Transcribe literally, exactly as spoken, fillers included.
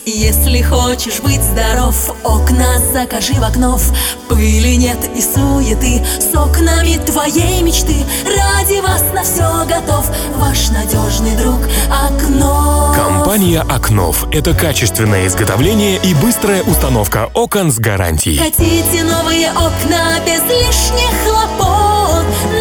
Если хочешь быть здоров, окна закажи в окнов. Пыли нет и суеты, с окнами твоей мечты. Ради вас на все готов ваш надежный друг Окно. Компания Окнов – это качественное изготовление и быстрая установка окон с гарантией. Хотите новые окна без лишних хлопот?